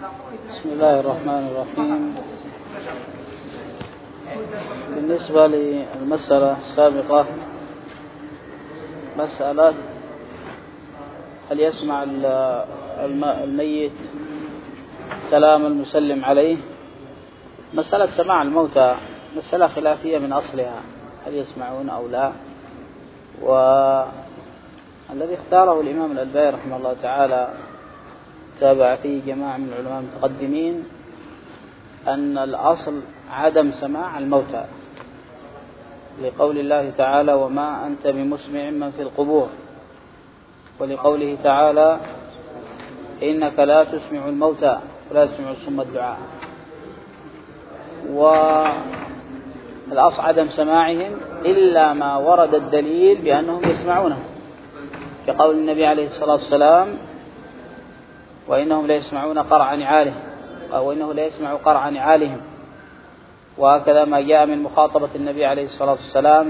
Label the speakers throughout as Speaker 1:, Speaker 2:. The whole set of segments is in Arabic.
Speaker 1: بسم الله الرحمن الرحيم. بالنسبة للمسألة السابقة، مسألة هل يسمع الميت سلام المسلم عليه؟ مسألة سماع الموتى مسألة خلافية من أصلها، هل يسمعون أو لا؟ والذي اختاره الإمام الألباني رحمه الله تعالى تابع فيه جماعة من العلماء المتقدمين أن الأصل عدم سماع الموتى، لقول الله تعالى وما أنت بمسمع من في القبور، ولقوله تعالى إنك لا تسمع الموتى ولا تسمع الصم الدعاء. والأصل عدم سماعهم إلا ما ورد الدليل بأنهم يسمعونه، كقول النبي عليه الصلاة والسلام وإنهم لا يسمعون قرع نعالهم، أو إنه لا يسمع قرع نعالهم. وهكذا ما جاء من مخاطبة النبي عليه الصلاة والسلام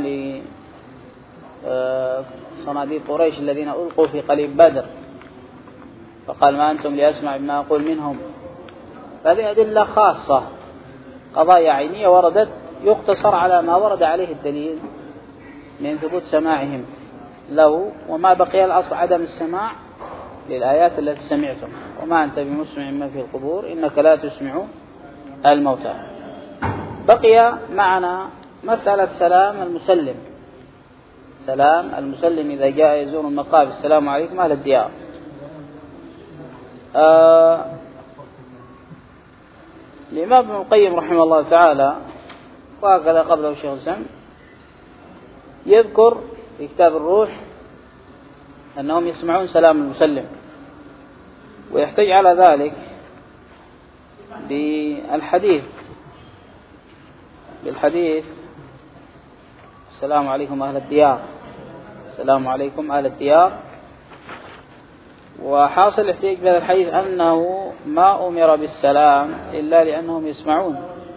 Speaker 1: لصناديد قريش الذين ألقوا في قليب بدر، فقال ما أنتم لأسمع بما أقول منهم. هذه أدلة خاصة، قضايا عينية وردت يقتصر على ما ورد عليه الدليل من ثبوت سماعهم له، وما بقي الأصل عدم السماع للآيات التي سمعتم وما أنت بمسمع من في القبور إنك لا تسمع الموتى. بقي معنا مسألة سلام المسلم. سلام المسلم إذا جاء يزور المقابر، السلام عليكم أهل الديار. الإمام ابن القيم رحمه الله تعالى وهكذا قبله شيخ الإسلام يذكر في كتاب الروح أنهم يسمعون سلام المسلم، ويحتج على ذلك بالحديث السلام عليكم أهل الديار، السلام عليكم أهل الديار. وحاصل الاحتجاج بهذا الحديث أنه ما أمر بالسلام إلا لأنهم يسمعون،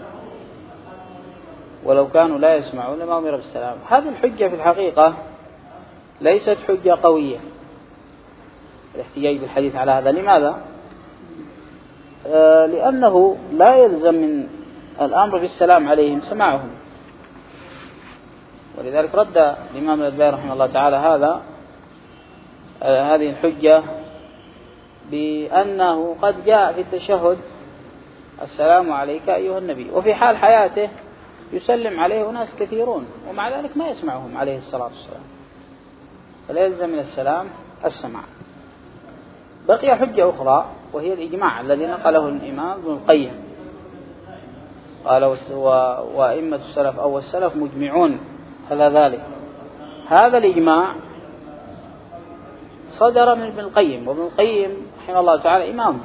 Speaker 1: ولو كانوا لا يسمعون لما أمر بالسلام. هذه الحجة في الحقيقة ليست حجة قوية، الاحتجاج بالحديث على هذا. لماذا؟ لأنه لا يلزم من الأمر بالسلام عليهم سماعهم، ولذلك رد الإمام الألباني رحمه الله تعالى هذه الحجة بأنه قد جاء في التشهد السلام عليك أيها النبي، وفي حال حياته يسلم عليه ناس كثيرون ومع ذلك ما يسمعهم عليه الصلاة والسلام، فلا يلزم من السلام السماع. بقي حجة أخرى وهي الإجماع الذي نقله الإمام ابن القيم، قال وأئمة السلف أو السلف مجمعون على ذلك. هذا الإجماع صدر من ابن القيم، وابن القيم رحمه الله تعالى إمام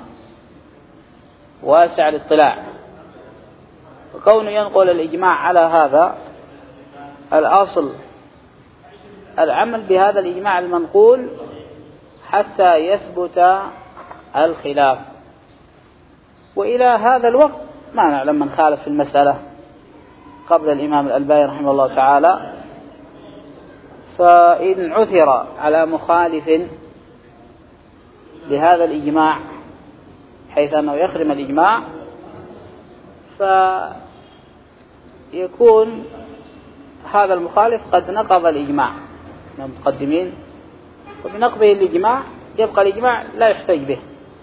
Speaker 1: واسع الاطلاع، وكونه ينقل الإجماع على هذا الأصل العمل بهذا الإجماع المنقول حتى يثبت الخلاف. وإلى هذا الوقت ما نعلم من خالف في المسألة قبل الإمام الألباني رحمه الله تعالى، فإن عثر على مخالف لهذا الإجماع حيث أنه يخرم الإجماع فيكون هذا المخالف قد نقض الإجماع من المتقدمين، وبنقضه الإجماع يبقى الإجماع لا يحتج به،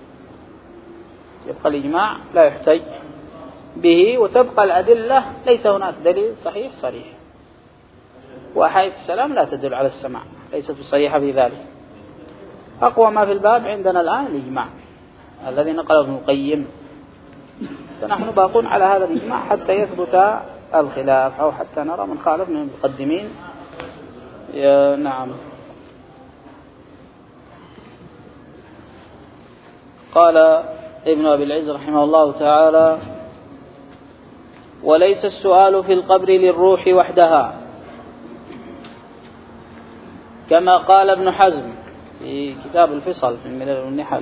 Speaker 1: يبقى الإجماع لا يحتج به، وتبقى الأدلة ليس هناك دليل صحيح صريح. وأحاديث السلام لا تدل على السماع، ليست صحيحة في ذلك. أقوى ما في الباب عندنا الآن الإجماع الذي نقله ابن القيم، فنحن باقون على هذا الإجماع حتى يثبت الخلاف أو حتى نرى من خالف من المتقدمين. نعم. قال ابن أبي العز رحمه الله تعالى وليس السؤال في القبر للروح وحدها، كما قال ابن حزم في كتاب الفصل في الملل والنحل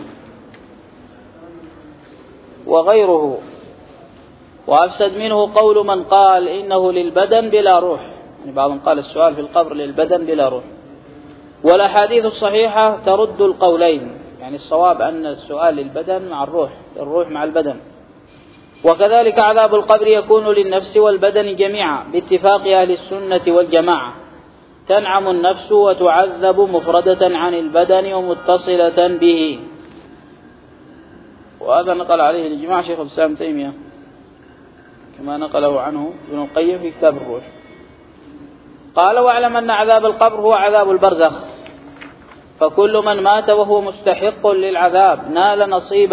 Speaker 1: وغيره، وأفسد منه قول من قال إنه للبدن بلا روح، يعني بعضهم قال السؤال في القبر للبدن بلا روح. والأحاديث الصحيحة ترد القولين، يعني الصواب أن السؤال للبدن مع الروح مع البدن. وكذلك عذاب القبر يكون للنفس والبدن جميعا باتفاق أهل السنة والجماعة، تنعم النفس وتعذب مفردة عن البدن ومتصلة به. وهذا نقل عليه الإجماع شيخ الإسلام تيمية كما نقله عنه ابن القيم في كتاب الروح. قال: واعلم أن عذاب القبر هو عذاب البرزخ، فكل من مات وهو مستحق للعذاب ناله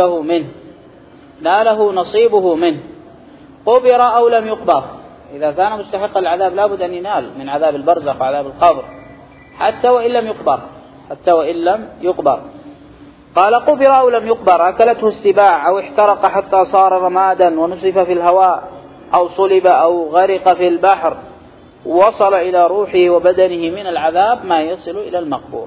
Speaker 1: نصيبه منه قبر أو لم يقبر. إذا كان مستحق العذاب لابد أن ينال من عذاب البرزخ وعذاب القبر حتى وإن لم يقبر. قال: قبر أو لم يقبر، أكلته السباع أو احترق حتى صار رمادا ونسف في الهواء أو صلب أو غرق في البحر، وصل إلى روحه وبدنه من العذاب ما يصل إلى المقبور.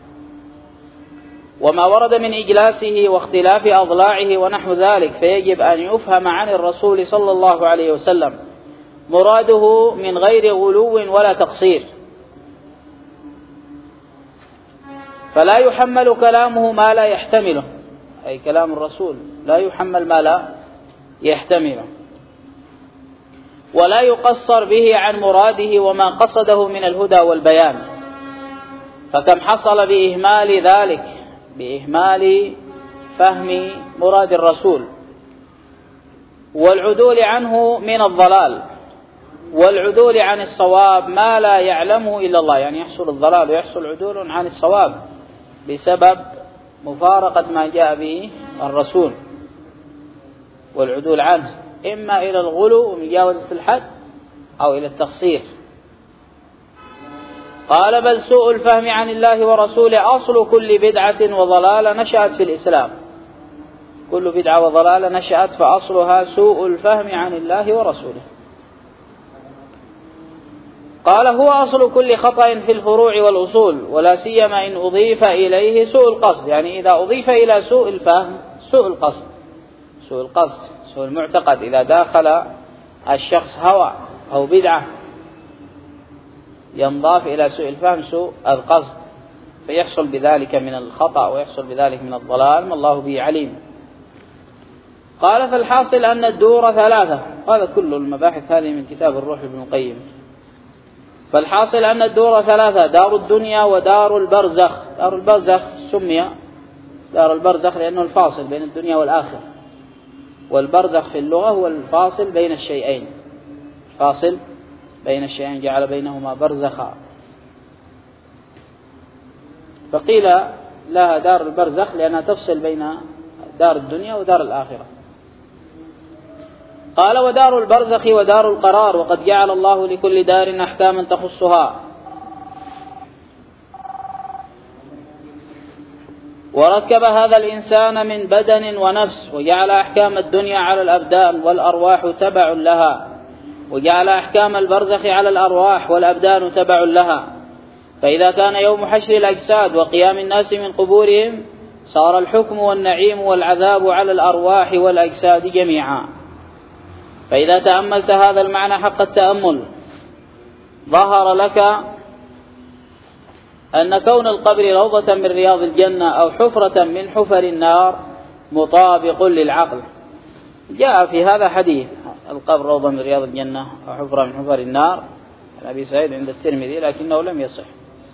Speaker 1: وما ورد من إجلاسه واختلاف أضلاعه ونحو ذلك فيجب أن يفهم عن الرسول صلى الله عليه وسلم مراده من غير غلو ولا تقصير، فلا يحمل كلامه ما لا يحتمله، أي كلام الرسول لا يحمل ما لا يحتمله، ولا يقصر به عن مراده وما قصده من الهدى والبيان. فكم حصل بإهمال ذلك، بإهمال فهم مراد الرسول والعدول عنه من الضلال والعدول عن الصواب ما لا يعلمه إلا الله. يعني يحصل الضلال ويحصل عدول عن الصواب بسبب مفارقة ما جاء به الرسول والعدول عنه، إما إلى الغلو ومجاوزة الحد أو إلى التقصير. قال: بل سوء الفهم عن الله ورسوله أصل كل بدعة وضلالة نشأت في الإسلام. كل بدعة وضلالة نشأت فأصلها سوء الفهم عن الله ورسوله. قال: هو أصل كل خطأ في الفروع والأصول، ولا سيما إن أضيف إليه سوء القصد. يعني إذا أضيف إلى سوء الفهم سوء القصد، سوء المعتقد، إذا داخل الشخص هوى أو بدعة ينضاف إلى سوء الفهم سوء القصد، فيحصل بذلك من الخطأ ويحصل بذلك من الضلال ما الله به عليم. قال: فالحاصل أن الدور ثلاثة. هذا كل المباحث هذه من كتاب الروح ابن القيم. فالحاصل أن الدور ثلاثة: دار الدنيا ودار البرزخ. دار البرزخ سمي دار البرزخ لأنه الفاصل بين الدنيا والآخرة، والبرزخ في اللغة هو الفاصل بين الشيئين، فاصل بين الشيئين جعل بينهما برزخا. فقيل لها دار البرزخ لأنها تفصل بين دار الدنيا ودار الآخرة. قال: ودار البرزخ ودار القرار، وقد جعل الله لكل دار أحكاما تخصها، وركب هذا الإنسان من بدن ونفس، وجعل أحكام الدنيا على الأبدان والأرواح تبع لها، وجعل أحكام البرزخ على الأرواح والأبدان تبع لها. فإذا كان يوم حشر الأجساد وقيام الناس من قبورهم صار الحكم والنعيم والعذاب على الأرواح والأجساد جميعا. فإذا تأملت هذا المعنى حق التأمل ظهر لك أن كون القبر روضة من رياض الجنة أو حفرة من حفر النار مطابق للعقل. جاء في هذا حديث: القبر روضة من رياض الجنة أو حفرة من حفر النار، عن أبي سعيد عند الترمذي لكنه لم يصح،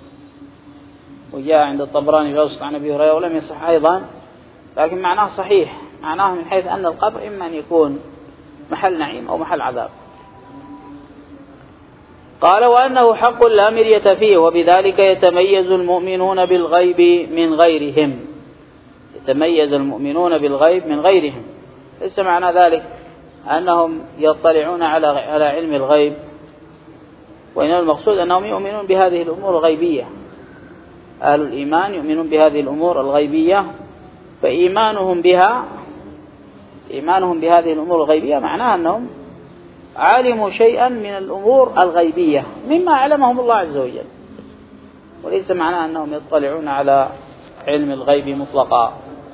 Speaker 1: وجاء عند الطبراني في الأوسط عن أبي هريرة ولم يصح أيضا، لكن معناه صحيح، معناه من حيث أن القبر إما أن يكون محل نعيم أو محل عذاب. قال: وأنه حق لا مرية فيه، وبذلك يتميز المؤمنون بالغيب من غيرهم. يتميز المؤمنون بالغيب من غيرهم، ليس معنى ذلك أنهم يطلعون على علم الغيب، وإنما المقصود أنهم يؤمنون بهذه الأمور الغيبية. أهل الإيمان يؤمنون بهذه الأمور الغيبية، فإيمانهم بهذه الأمور الغيبية معناه أنهم علموا شيئا من الأمور الغيبية مما علمهم الله عز وجل، وليس معناه أنهم يطلعون على علم الغيب مطلقا.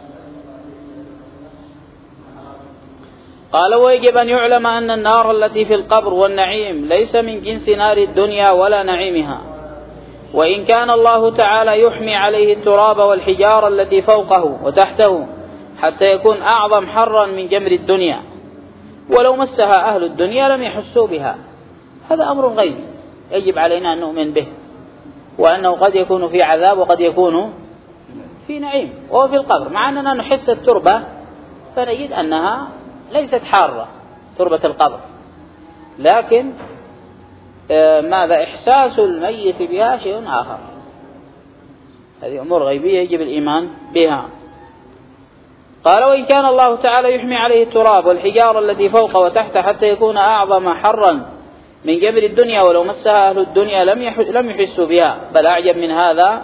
Speaker 1: قال: ويجب أن يعلم أن النار التي في القبر والنعيم ليس من جنس نار الدنيا ولا نعيمها، وإن كان الله تعالى يحمي عليه التراب والحجارة التي فوقه وتحته حتى يكون أعظم حرا من جمر الدنيا، ولو مسها أهل الدنيا لم يحسوا بها. هذا أمر غيبي يجب علينا أن نؤمن به، وأنه قد يكون في عذاب وقد يكون في نعيم وهو في القبر، مع أننا نحس التربة فنجد أنها ليست حارة تربة القبر، لكن ماذا إحساس الميت بها شيء آخر. هذه أمور غيبية يجب الإيمان بها. قال وإن كان الله تعالى يحمي عليه التراب والحجارة التي فوق وتحت حتى يكون أعظم حرا من جبر الدنيا، ولو مسها أهل الدنيا لم يحسوا بها. بل أعجب من هذا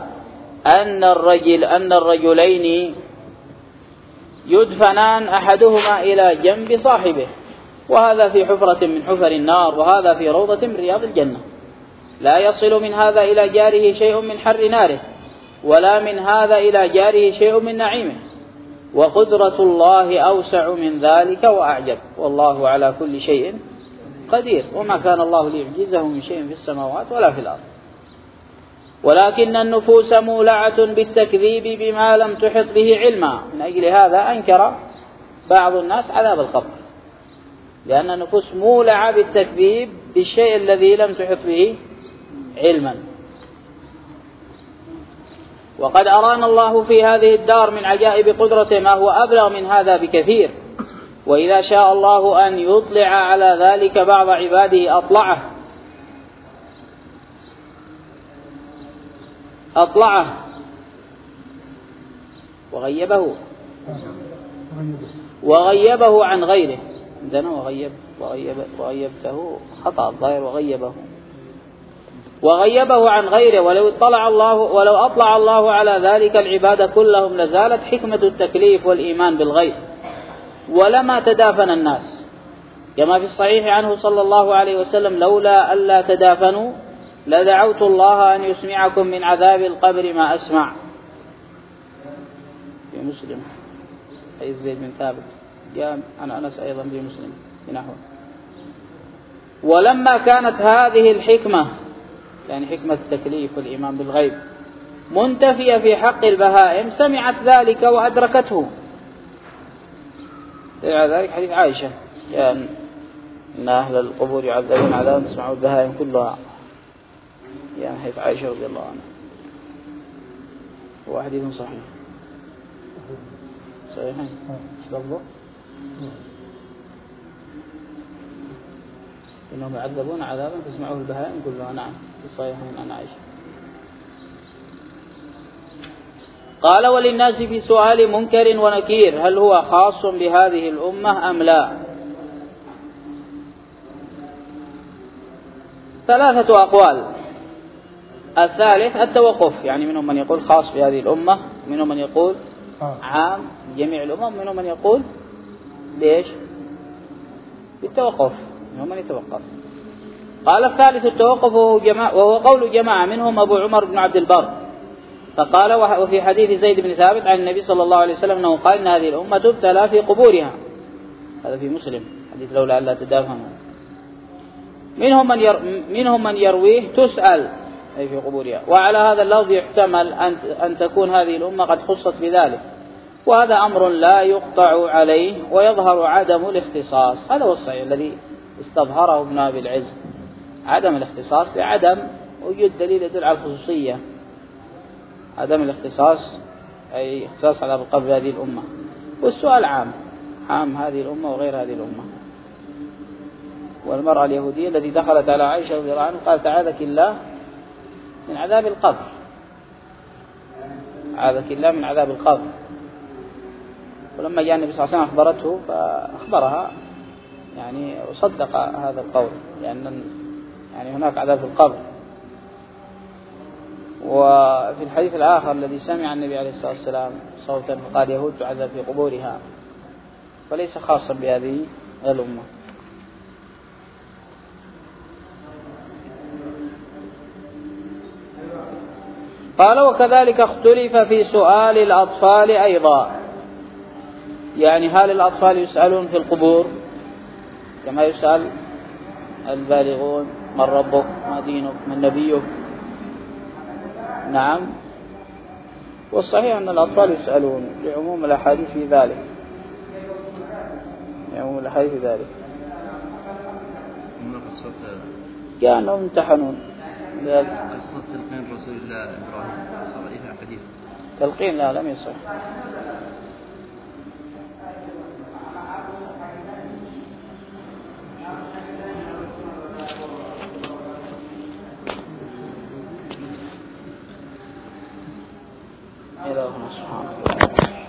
Speaker 1: أن الرجلين يدفنان أحدهما إلى جنب صاحبه، وهذا في حفرة من حفر النار، وهذا في روضة من رياض الجنة، لا يصل من هذا إلى جاره شيء من حر ناره، ولا من هذا إلى جاره شيء من نعيمه، وقدرة الله أوسع من ذلك وأعجب، والله على كل شيء قدير، وما كان الله ليعجزه من شيء في السماوات ولا في الأرض. ولكن النفوس مولعة بالتكذيب بما لم تحط به علما، من أجل هذا أنكر بعض الناس عذاب القبر، لأن النفوس مولعة بالتكذيب بالشيء الذي لم تحط به علما. وقد أرانا الله في هذه الدار من عجائب قدرته ما هو أبلغ من هذا بكثير، وإذا شاء الله أن يطلع على ذلك بعض عباده أطلعه وغيبه عن غيره. عندنا وغيبته خطأ الظاهر وغيبه عن غيره. ولو أطلع الله على ذلك العباد كلهم لزالت حكمة التكليف والإيمان بالغيب، ولما تدافن الناس، كما في الصحيح عنه صلى الله عليه وسلم: لولا ألا تدافنوا لدعوت الله أن يسمعكم من عذاب القبر ما أسمع. في مسلم حديث زيد بن ثابت، جاء عن أنس أيضا في مسلم بنحوه. ولما كانت هذه الحكمة، يعني حكمة التكليف والإيمان بالغيب، منتفية في حق البهائم، سمعت ذلك وأدركته. ذلك حديث عائشة: يعني إن أهل القبور يعذبون عذابا تسمعوا البهائم كلها، يعني حديث عائشة رضي الله عنها، هو حديث صحيح. صحيحين لفظه إنهم يعذبون عذابا تسمعه البهائم كلها. نعم في الصحيحين عن عائشة. قال: وللناس في سؤال منكر ونكير هل هو خاص بهذه الأمة أم لا؟ 3 أقوال. الثالث التوقف، يعني منهم من يقول خاص بهذه الأمة، منهم من يقول عام جميع الأمم، منهم من يقول ليش بالتوقف، منهم من يتوقف. قال: الثالث التوقف، وهو قول جماعة منهم أبو عمر بن عبد البر، فقال: وفي حديث زيد بن ثابت عن النبي صلى الله عليه وسلم أنه قال: إن هذه الأمة تبتلى في قبورها. هذا في مسلم حديث لولا ألا تدافنوا. منهم من يرويه تسأل أي في قبورها، وعلى هذا اللفظ يحتمل أن تكون هذه الأمة قد خصت بذلك، وهذا أمر لا يقطع عليه ويظهر عدم الاختصاص. هذا هو الصحيح الذي استظهره ابن أبي العز، عدم الاختصاص لعدم وجود دليل يدل على الخصوصية. عدم الاختصاص أي اختصاص على القبر هذه الأمة، والسؤال عام هذه الأمة وغير هذه الأمة. والمرأة اليهودية التي دخلت على عائشة رضي الله عنها قالت: أعاذك الله من عذاب القبر، أعاذك الله من عذاب القبر. ولما جاء النبي صلى الله عليه وسلم أخبرته فأخبرها يعني وصدق هذا القول، لأن يعني هناك عذاب في القبر. وفي الحديث الآخر الذي سمع النبي عليه الصلاة والسلام صوتا فقال: يهود تعذب في قبورها، فليس خاصا بهذه الأمة. قال: وكذلك اختلف في سؤال الأطفال أيضا، يعني هل الأطفال يسألون في القبور كما يسأل البالغون: من ربك، ما دينك، من نبيك؟ نعم. والصحيح أن الأطفال يسألون لعموم الأحاديث في ذلك، لعموم الأحاديث في ذلك، كانوا يمتحنون
Speaker 2: قصة تلقين رسول الله إبراهيم صحيح حديث
Speaker 1: تلقين لا لم يصح. إلهنا سبحانه